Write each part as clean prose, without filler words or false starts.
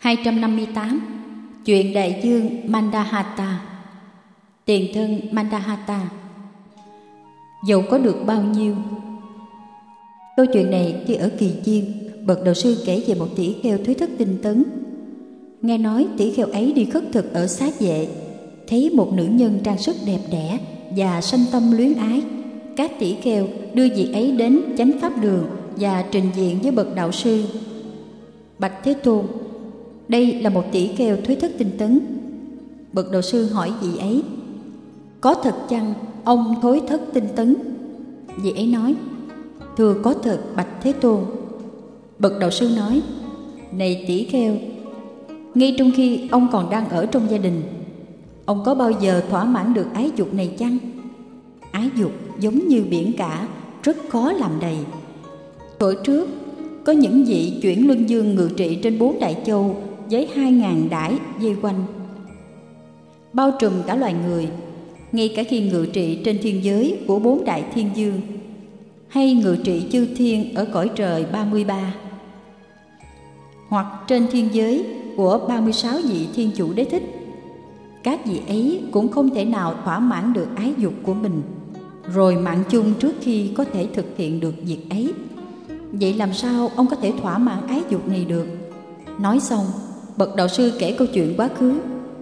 258. Chuyện đại dương Mandahata. Tiền thân Mandahata. Dẫu có được bao nhiêu. Câu chuyện này khi ở Kỳ Chiên, bậc đạo sư kể về một tỷ kheo thúy thất tinh tấn. Nghe nói tỷ kheo ấy đi khất thực ở Xá Vệ, thấy một nữ nhân trang sức đẹp đẽ và sanh tâm luyến ái. Các tỷ kheo đưa vị ấy đến chánh pháp đường và trình diện với bậc đạo sư. Bạch Thế Tôn, đây là một tỷ kheo thúy thất tinh tấn. Bậc đạo sư hỏi vị ấy: có thật chăng ông thối thất tinh tấn? Vị ấy nói: thưa có thật bạch Thế Tôn. Bậc đạo sư nói: này tỷ kheo, ngay trong khi ông còn đang ở trong gia đình, ông có bao giờ thỏa mãn được ái dục này chăng? Ái dục giống như biển cả, rất khó làm đầy. Thuở trước có những vị chuyển luân dương ngự trị trên 4 đại châu với 2.000 đãi dây quanh, bao trùm cả loài người. Ngay cả khi ngự trị trên thiên giới của 4 đại thiên dương, hay ngự trị chư thiên ở cõi trời 33, hoặc trên thiên giới của 36 vị thiên chủ đế thích, các vị ấy cũng không thể nào thỏa mãn được ái dục của mình, rồi mạng chung trước khi có thể thực hiện được việc ấy. Vậy làm sao ông có thể thỏa mãn ái dục này được? Nói xong, bậc đạo sư kể câu chuyện quá khứ.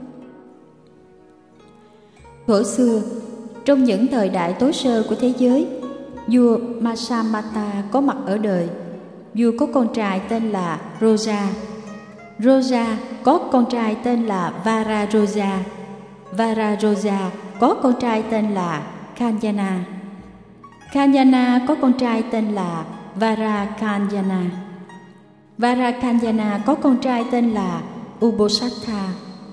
Thuở xưa, trong những thời đại tối sơ của thế giới, vua Masamata có mặt ở đời. Vua có con trai tên là Roja. Roja có con trai tên là Vararoja. Vararoja có con trai tên là Kanyana. Kanyana có con trai tên là Varakanyana. Varakanyana có con trai tên là Ubosattha.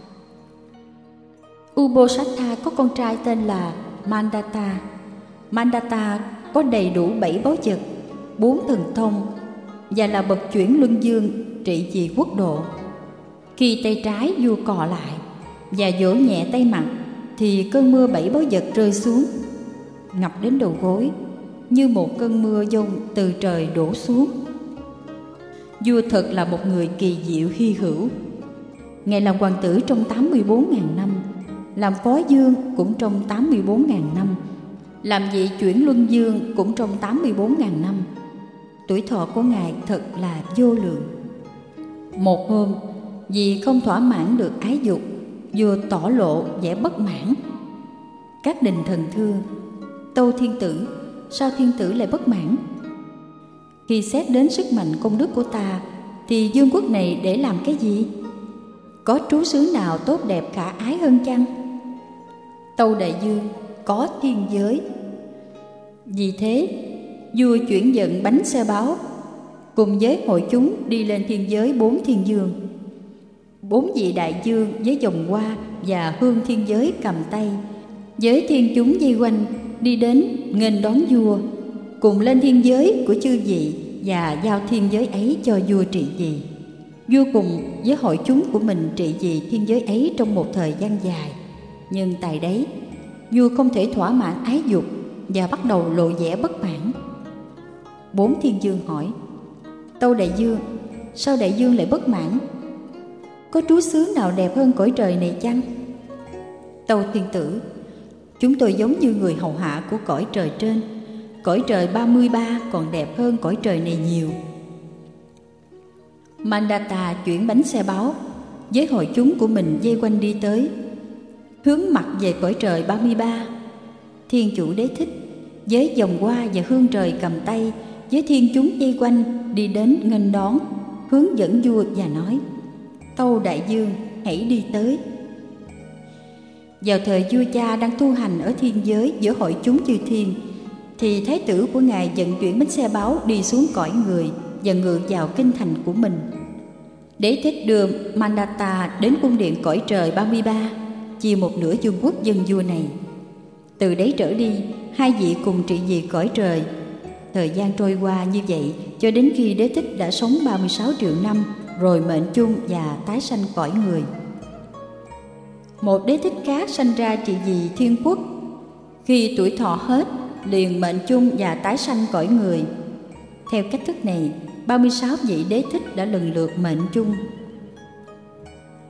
Ubosattha có con trai tên là Mandata. Mandata có đầy đủ 7 báu vật, 4 thần thông và là bậc chuyển luân dương trị vì quốc độ. Khi tay trái vua cò lại và vỗ nhẹ tay mặt, thì cơn mưa 7 báu vật rơi xuống, ngập đến đầu gối, như một cơn mưa dông từ trời đổ xuống. Vua thật là một người kỳ diệu hy hữu. Ngài làm hoàng tử trong 84.000 năm, làm phó dương cũng trong 84.000 năm, làm vị chuyển luân dương cũng trong 84.000 năm. Tuổi thọ của Ngài thật là vô lượng. Một hôm, vì không thỏa mãn được ái dục, vua tỏ lộ vẻ bất mãn. Các đình thần thưa: tâu thiên tử, sao thiên tử lại bất mãn? Khi xét đến sức mạnh công đức của ta, thì vương quốc này để làm cái gì? Có trú xứ nào tốt đẹp khả ái hơn chăng? Tâu đại vương: có thiên giới. Vì thế, vua chuyển dẫn bánh xe báo cùng với hội chúng đi lên thiên giới 4 thiên dương. 4 vị đại dương với vòng hoa và hương thiên giới cầm tay, với thiên chúng vây quanh, đi đến nghênh đón vua, cùng lên thiên giới của chư vị và giao thiên giới ấy cho vua trị vì. Vua cùng với hội chúng của mình trị vì thiên giới ấy trong một thời gian dài. Nhưng tại đấy, vua không thể thỏa mãn ái dục và bắt đầu lộ vẻ bất mãn. 4 thiên dương hỏi: tâu đại vương, sao đại vương lại bất mãn? Có trú xứ nào đẹp hơn cõi trời này chăng? Tâu thiên tử: chúng tôi giống như người hầu hạ của cõi trời trên. Cõi trời 33 còn đẹp hơn cõi trời này nhiều. Mandata chuyển bánh xe báo với hội chúng của mình vây quanh đi tới, hướng mặt về cõi trời 33. Thiên chủ đế thích với vòng hoa và hương trời cầm tay, với thiên chúng vây quanh, đi đến nghênh đón, hướng dẫn vua và nói: tâu đại vương, hãy đi tới. Vào thời vua cha đang tu hành ở thiên giới giữa hội chúng chư thiên, thì thái tử của ngài vận chuyển bánh xe báo đi xuống cõi người và ngự vào kinh thành của mình. Đế thích đưa Mandata đến cung điện cõi trời 33, chia một nửa vương quốc dân vua này. Từ đấy trở đi, hai vị cùng trị vì cõi trời. Thời gian trôi qua như vậy cho đến khi đế thích đã sống 36 triệu năm, rồi mệnh chung và tái sanh cõi người. Một đế thích khác sanh ra trị vì thiên quốc. Khi tuổi thọ hết, liền mệnh chung và tái sanh cõi người. Theo cách thức này, 36 vị đế thích đã lần lượt mệnh chung.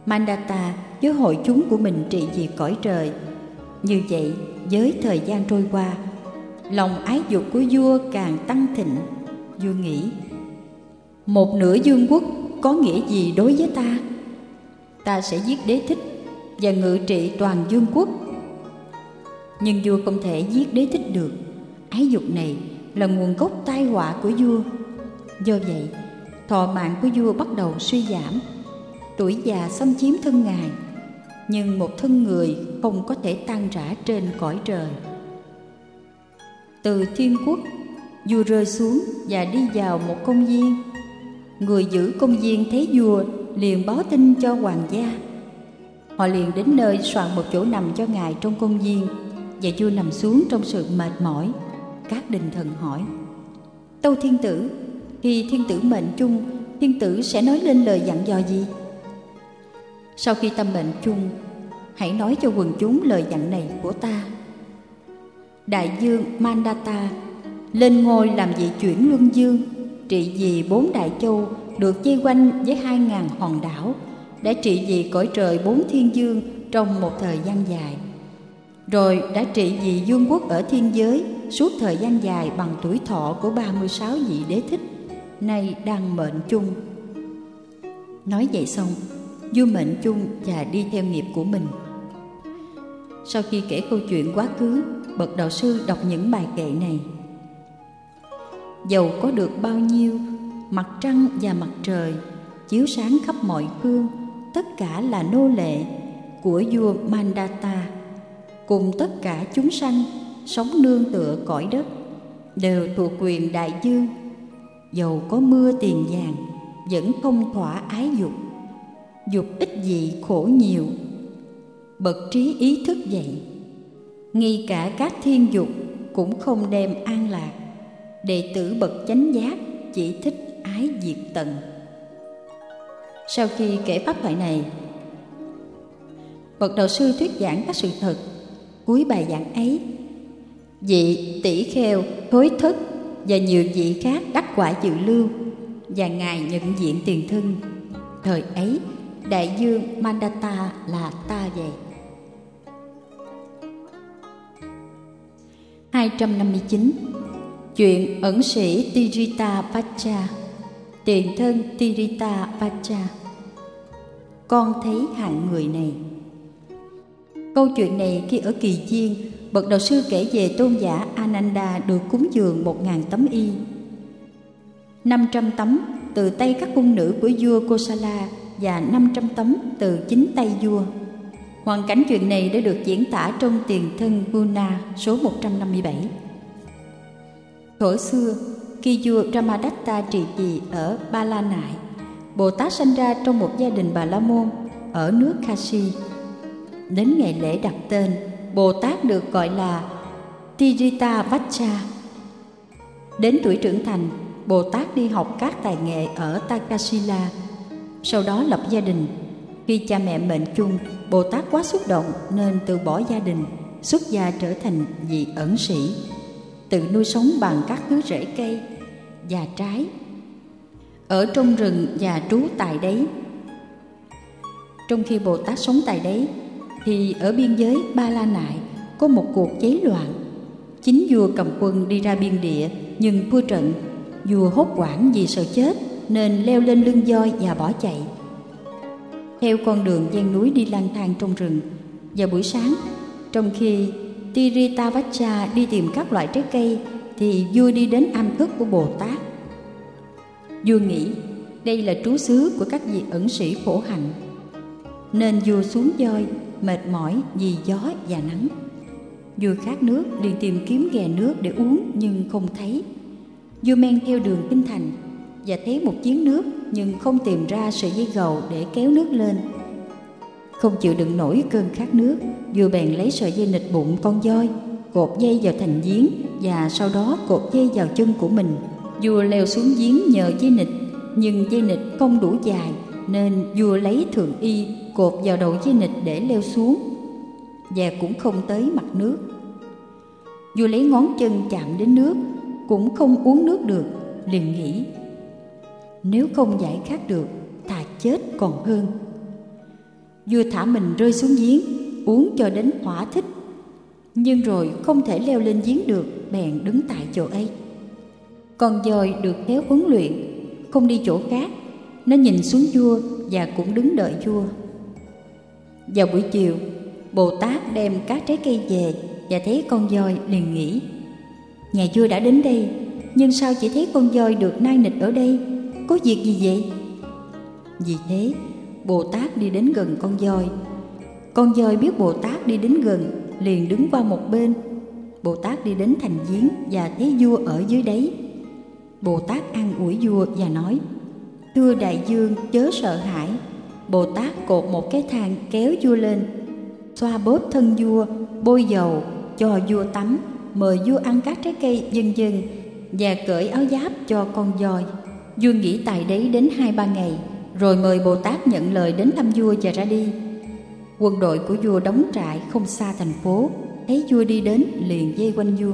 Mandata với hội chúng của mình trị diệt cõi trời. Như vậy, với thời gian trôi qua, lòng ái dục của vua càng tăng thịnh. Vua nghĩ, một nửa vương quốc có nghĩa gì đối với ta? Ta sẽ giết Đế Thích và ngự trị toàn vương quốc. Nhưng vua không thể giết Đế Thích được. Ái dục này là nguồn gốc tai họa của vua. Do vậy, thọ mạng của vua bắt đầu suy giảm. Tuổi già xâm chiếm thân ngài, nhưng một thân người không có thể tan rã trên cõi trời. Từ thiên quốc, vua rơi xuống và đi vào một công viên. Người giữ công viên thấy vua liền báo tin cho hoàng gia. Họ liền đến nơi soạn một chỗ nằm cho ngài trong công viên, và vua nằm xuống trong sự mệt mỏi. Các đình thần hỏi, tâu thiên tử, khi thiên tử mệnh chung, thiên tử sẽ nói lên lời dặn dò gì? Sau khi ta mệnh chung, hãy nói cho quần chúng lời dặn này của ta. Đại vương Mandata lên ngôi làm vị chuyển luân vương, trị vì 4 đại châu được vây quanh với 2.000 hòn đảo, đã trị vì cõi trời 4 thiên vương trong một thời gian dài. Rồi đã trị vì vương quốc ở thiên giới suốt thời gian dài bằng tuổi thọ của 36 vị Đế Thích, nay đang mệnh chung. Nói vậy xong, vua mệnh chung và đi theo nghiệp của mình. Sau khi kể câu chuyện quá khứ, bậc đạo sư đọc những bài kệ này. Dầu có được bao nhiêu, mặt trăng và mặt trời chiếu sáng khắp mọi phương, tất cả là nô lệ của vua Mandata. Cùng tất cả chúng sanh sống nương tựa cõi đất đều thuộc quyền đại vương. Dầu có mưa tiền vàng vẫn không thỏa ái dục. Dục ít gì khổ nhiều. Bậc trí ý thức vậy, ngay cả các thiên dục cũng không đem an lạc. Đệ tử bậc chánh giác chỉ thích ái diệt tận. Sau khi kể pháp thoại này, bậc đạo sư thuyết giảng các sự thật. Cuối bài giảng ấy, vị tỷ kheo, thối thất và nhiều vị khác đắc quả dự lưu, và ngài nhận diện tiền thân. Thời ấy, đại vương Mandata là ta vậy. 259. Chuyện ẩn sĩ Tirita Vacha. Tiền thân Tirita Vacha. Con thấy hạng người này. Câu chuyện này khi ở Kỳ Chiên, bậc đạo sư kể về tôn giả Ananda được cúng dường 1.000 tấm y, 500 tấm từ tay các cung nữ của vua Kosala và 500 tấm từ chính tay vua. Hoàn cảnh chuyện này đã được diễn tả trong Tiền thân Guna số 157. Thuở xưa, khi vua Ramadatta trị vì ở Ba La Nại, Bồ Tát sanh ra trong một gia đình Bà La Môn ở nước Kashi. Đến ngày lễ đặt tên, Bồ Tát được gọi là Tirita Vacha. Đến tuổi trưởng thành, Bồ Tát đi học các tài nghệ ở Takasila, sau đó lập gia đình. Khi cha mẹ mệnh chung, Bồ Tát quá xúc động nên từ bỏ gia đình, xuất gia trở thành vị ẩn sĩ, tự nuôi sống bằng các thứ rễ cây và trái ở trong rừng và trú tại đấy. Trong khi Bồ Tát sống tại đấy, thì ở biên giới Ba La Nại có một cuộc cháy loạn. Chính vua cầm quân đi ra biên địa, nhưng thua trận. Vua hốt hoảng vì sợ chết nên leo lên lưng voi và bỏ chạy. Theo con đường ven núi đi lang thang trong rừng. Vào buổi sáng, trong khi Tirita Vacha đi tìm các loại trái cây, thì vua đi đến am thất của Bồ Tát. Vua nghĩ đây là trú xứ của các vị ẩn sĩ khổ hạnh, nên vua xuống voi, mệt mỏi vì gió và nắng. Vua khát nước liền tìm kiếm ghè nước để uống nhưng không thấy. Vua men theo đường kinh thành và thấy một giếng nước nhưng không tìm ra sợi dây gầu để kéo nước lên. Không chịu đựng nổi cơn khát nước, vua bèn lấy sợi dây nịt bụng con voi, cột dây vào thành giếng và sau đó cột dây vào chân của mình. Vua leo xuống giếng nhờ dây nịt, nhưng dây nịt không đủ dài nên vua lấy thượng y cột vào đầu dây nịt để leo xuống, và cũng không tới mặt nước. Vua lấy ngón chân chạm đến nước, cũng không uống nước được, liền nghĩ nếu không giải khát được, thà chết còn hơn. Vua thả mình rơi xuống giếng, uống cho đến thỏa thích, nhưng rồi không thể leo lên giếng được, bèn đứng tại chỗ ấy. Con voi được khéo huấn luyện, không đi chỗ khác, nó nhìn xuống vua và cũng đứng đợi vua. Vào buổi chiều, Bồ Tát đem các trái cây về và thấy con voi liền nghĩ: nhà vua đã đến đây, nhưng sao chỉ thấy con voi được nai nịch ở đây? Có việc gì vậy? Vì thế, Bồ Tát đi đến gần con voi. Con voi biết Bồ Tát đi đến gần, liền đứng qua một bên. Bồ Tát đi đến thành giếng và thấy vua ở dưới đấy. Bồ Tát an ủi vua và nói: thưa đại vương, chớ sợ hãi. Bồ Tát cột một cái thang kéo vua lên, xoa bóp thân vua, bôi dầu, cho vua tắm, mời vua ăn các trái cây vân vân, và cởi áo giáp cho con voi. Vua nghỉ tại đấy đến 2-3 ngày, rồi mời Bồ Tát nhận lời đến thăm vua và ra đi. Quân đội của vua đóng trại không xa thành phố, thấy vua đi đến liền vây quanh vua.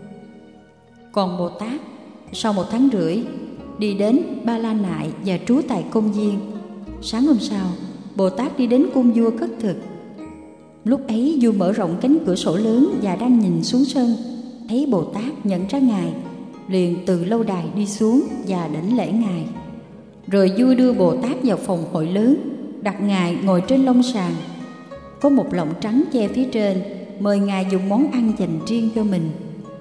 Còn Bồ Tát sau 1 tháng rưỡi đi đến Ba La Nại và trú tại công viên. Sáng hôm sau, Bồ Tát đi đến cung vua khất thực. Lúc ấy vua mở rộng cánh cửa sổ lớn và đang nhìn xuống sân, thấy Bồ Tát nhận ra ngài, liền từ lâu đài đi xuống và đảnh lễ ngài. Rồi vua đưa Bồ Tát vào phòng hội lớn, đặt ngài ngồi trên lông sàn, có một lọng trắng che phía trên, mời ngài dùng món ăn dành riêng cho mình.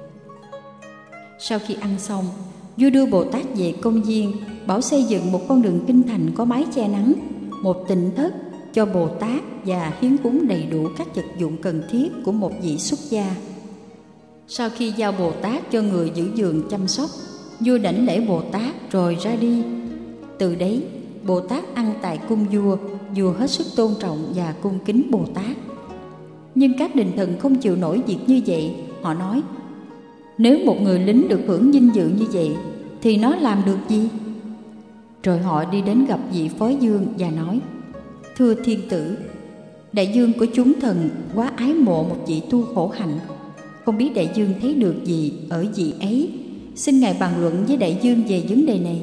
Sau khi ăn xong, vua đưa Bồ Tát về công viên, bảo xây dựng một con đường kinh thành có mái che nắng, một tịnh thất cho Bồ Tát và hiến cúng đầy đủ các vật dụng cần thiết của một vị xuất gia. Sau khi giao Bồ Tát cho người giữ giường chăm sóc, vua đảnh lễ Bồ Tát rồi ra đi. Từ đấy, Bồ Tát ăn tại cung vua, vua hết sức tôn trọng và cung kính Bồ Tát. Nhưng các đình thần không chịu nổi việc như vậy. Họ nói: nếu một người lính được hưởng vinh dự như vậy thì nó làm được gì? Rồi họ đi đến gặp vị phó vương và nói: thưa thiên tử, đại vương của chúng thần quá ái mộ một vị tu khổ hạnh, không biết đại vương thấy được gì ở vị ấy, xin ngài bàn luận với đại vương về vấn đề này.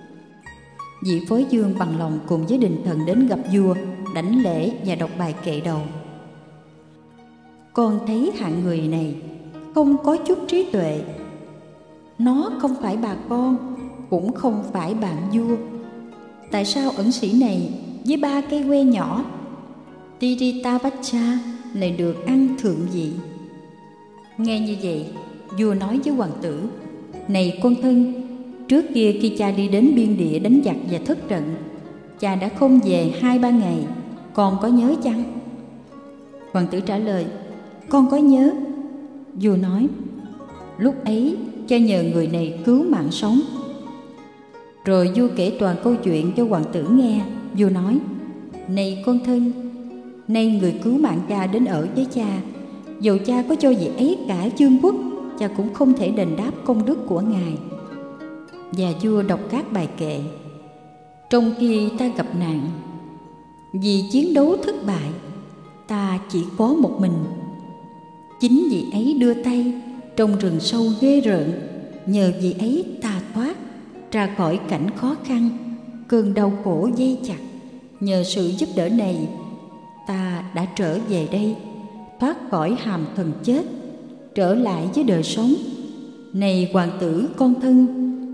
Vị phó vương bằng lòng cùng với đình thần đến gặp vua, đảnh lễ và đọc bài kệ đầu. Con thấy hạng người này không có chút trí tuệ. Nó không phải bà con, cũng không phải bạn vua. Tại sao ẩn sĩ này với 3 cây que nhỏ Tiritavacha lại được ăn thượng vị? Nghe như vậy, vua nói với hoàng tử: này con thân, trước kia khi cha đi đến biên địa đánh giặc và thất trận, cha đã không về 2-3 ngày, con có nhớ chăng? Hoàng tử trả lời: con có nhớ. Vua nói: lúc ấy cha nhờ người này cứu mạng sống. Rồi vua kể toàn câu chuyện cho hoàng tử nghe. Vua nói: này con thân, nay người cứu mạng cha đến ở với cha, dầu cha có cho vị ấy cả vương quốc, cha cũng không thể đền đáp công đức của ngài. Và vua đọc các bài kệ: trong khi ta gặp nạn, vì chiến đấu thất bại, ta chỉ có một mình. Chính vị ấy đưa tay trong rừng sâu ghê rợn, nhờ vị ấy ta thoát ra khỏi cảnh khó khăn, cơn đau khổ dây chặt. Nhờ sự giúp đỡ này, ta đã trở về đây, thoát khỏi hàm thần chết, trở lại với đời sống. Này hoàng tử con thân,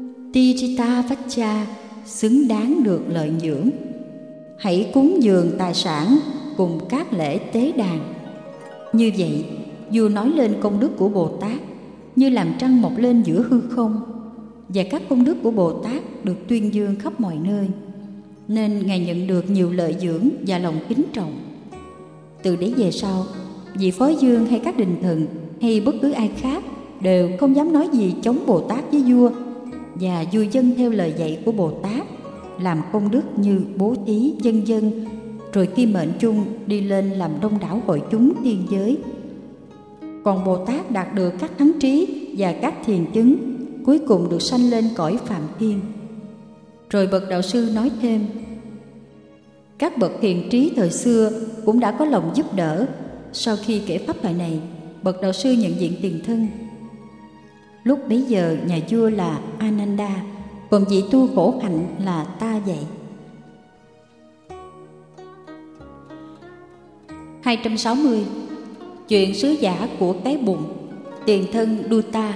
Tiritavacha xứng đáng được lợi dưỡng. Hãy cúng dường tài sản cùng các lễ tế đàn. Như vậy, vua nói lên công đức của Bồ Tát như làm trăng mọc lên giữa hư không, và các công đức của Bồ Tát được tuyên dương khắp mọi nơi, nên ngài nhận được nhiều lợi dưỡng và lòng kính trọng. Từ đấy về sau, vị phó vương hay các đình thần hay bất cứ ai khác đều không dám nói gì chống Bồ Tát với vua, và vua dâng theo lời dạy của Bồ Tát, làm công đức như bố thí vân vân. Rồi khi mệnh chung đi lên làm đông đảo hội chúng tiên giới. Còn Bồ Tát đạt được các thắng trí và các thiền chứng, cuối cùng được sanh lên cõi Phạm Thiên. Rồi bậc đạo sư nói thêm: các bậc hiền trí thời xưa cũng đã có lòng giúp đỡ. Sau khi kể pháp thoại này, bậc đạo sư nhận diện tiền thân. Lúc bấy giờ nhà vua là Ananda, còn vị tu khổ hạnh là ta vậy. 260. Chuyện sứ giả của cái bụng, tiền thân Duta.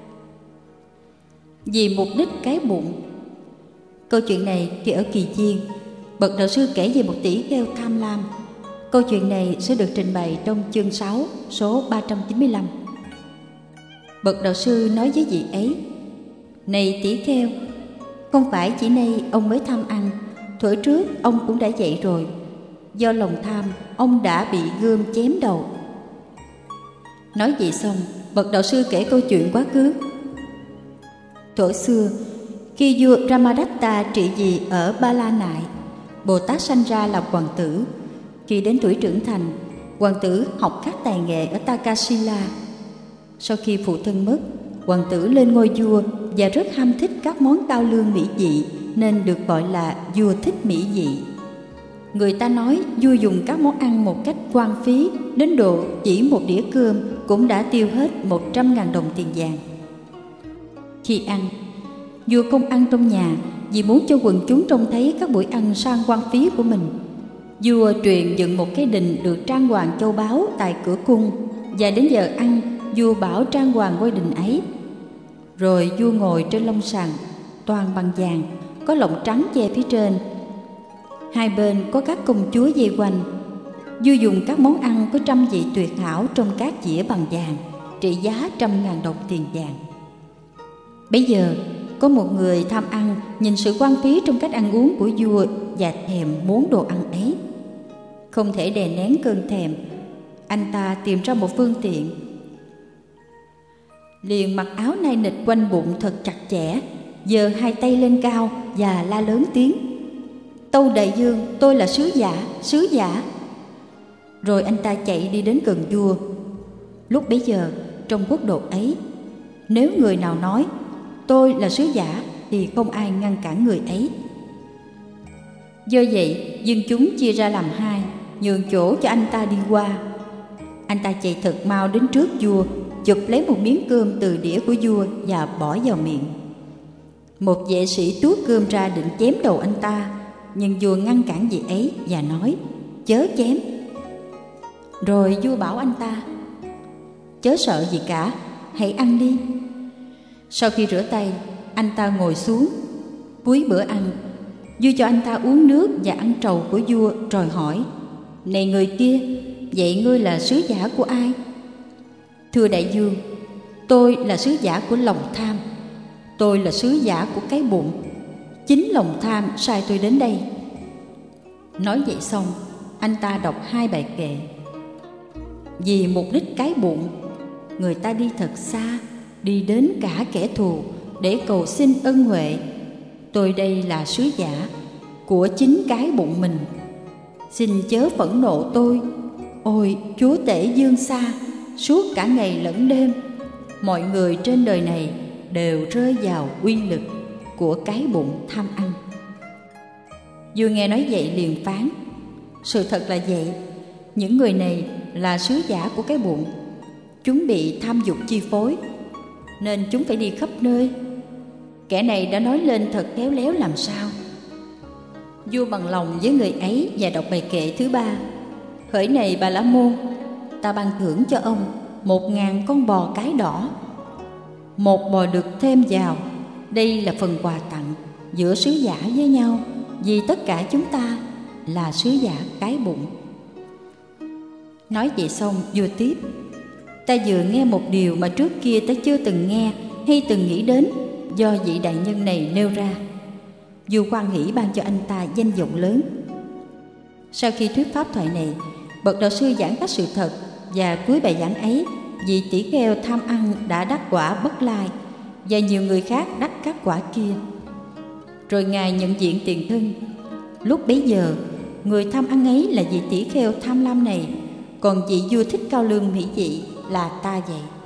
Vì mục đích cái bụng. Câu chuyện này thì ở Kỳ Chiên, bậc đạo sư kể về một tỷ kheo tham lam. Câu chuyện này sẽ được trình bày trong chương 6, số 395. Bậc đạo sư nói với vị ấy: Này tỷ kheo, không phải chỉ nay ông mới tham ăn, thuở trước ông cũng đã vậy rồi. Do lòng tham, ông đã bị gươm chém đầu. Nói vậy xong, bậc đạo sư kể câu chuyện quá khứ. Thuở xưa, khi vua Ramadatta trị vì ở Ba La Nại, Bồ Tát sanh ra làm hoàng tử. Khi đến tuổi trưởng thành, hoàng tử học các tài nghệ ở Takasila. Sau khi phụ thân mất, hoàng tử lên ngôi vua và rất ham thích các món cao lương mỹ vị, nên được gọi là vua thích mỹ vị. Người ta nói vua dùng các món ăn một cách hoang phí, đến độ chỉ một đĩa cơm cũng đã tiêu hết 100.000 đồng tiền vàng. Khi ăn, vua không ăn trong nhà vì muốn cho quần chúng trông thấy các buổi ăn sang hoang phí của mình. Vua truyền dựng một cái đình được trang hoàng châu báu tại cửa cung, và đến giờ ăn, vua bảo trang hoàng ngôi đình ấy. Rồi vua ngồi trên lông sàng toàn bằng vàng, có lọng trắng che phía trên. Hai bên có các công chúa vây quanh. Vua dùng các món ăn có 100 vị tuyệt hảo trong các dĩa bằng vàng, trị giá 100.000 đồng tiền vàng. Bấy giờ có một người tham ăn nhìn sự hoang phí trong cách ăn uống của vua và thèm muốn đồ ăn ấy. Không thể đè nén cơn thèm, anh ta tìm ra một phương tiện. Liền mặc áo nai nịch quanh bụng thật chặt chẽ, giơ hai tay lên cao và la lớn tiếng: Tâu đại vương, tôi là sứ giả, sứ giả. Rồi anh ta chạy đi đến gần vua. Lúc bấy giờ trong quốc độ ấy, nếu người nào nói tôi là sứ giả thì không ai ngăn cản người ấy. Do vậy dân chúng chia ra làm hai, nhường chỗ cho anh ta đi qua. Anh ta chạy thật mau đến trước vua, chụp lấy một miếng cơm từ đĩa của vua và bỏ vào miệng. Một vệ sĩ tuốt cơm ra định chém đầu anh ta, nhưng vua ngăn cản vị ấy và nói: Chớ chém. Rồi vua bảo anh ta: Chớ sợ gì cả, hãy ăn đi. Sau khi rửa tay, anh ta ngồi xuống. Cuối bữa ăn, vua cho anh ta uống nước và ăn trầu của vua, rồi hỏi: Này người kia, vậy ngươi là sứ giả của ai? Thưa đại vương, tôi là sứ giả của lòng tham. Tôi là sứ giả của cái bụng. Chính lòng tham sai tôi đến đây. Nói vậy xong, anh ta đọc 2 bài kệ. Vì mục đích cái bụng, người ta đi thật xa, đi đến cả kẻ thù để cầu xin ân huệ. Tôi đây là sứ giả của chính cái bụng mình. Xin chớ phẫn nộ tôi. Ôi chúa tể dương xa, suốt cả ngày lẫn đêm, mọi người trên đời này đều rơi vào uy lực của cái bụng tham ăn. Vua nghe nói vậy liền phán: Sự thật là vậy, những người này là sứ giả của cái bụng. Chúng bị tham dục chi phối, nên chúng phải đi khắp nơi. Kẻ này đã nói lên thật khéo léo làm sao. Vua bằng lòng với người ấy và đọc bài kệ thứ 3. Hỡi này Bà La Môn, ta ban thưởng cho ông 1.000 con bò cái đỏ, 1 bò đực thêm vào. Đây là phần quà tặng giữa sứ giả với nhau, vì tất cả chúng ta là sứ giả cái bụng. Nói vậy xong, vua tiếp: Ta vừa nghe một điều mà trước kia ta chưa từng nghe hay từng nghĩ đến, do vị đại nhân này nêu ra. Vua hoan hỷ ban cho anh ta danh vọng lớn. Sau khi thuyết pháp thoại này, bậc đạo sư giảng các sự thật, và cuối bài giảng ấy, vị tỷ kheo tham ăn đã đắc quả Bất Lai, và nhiều người khác đắc các quả kia. Rồi Ngài nhận diện tiền thân. Lúc bấy giờ, người tham ăn ấy là vị tỷ kheo tham lam này, còn vị vua thích cao lương mỹ vị là ta vậy.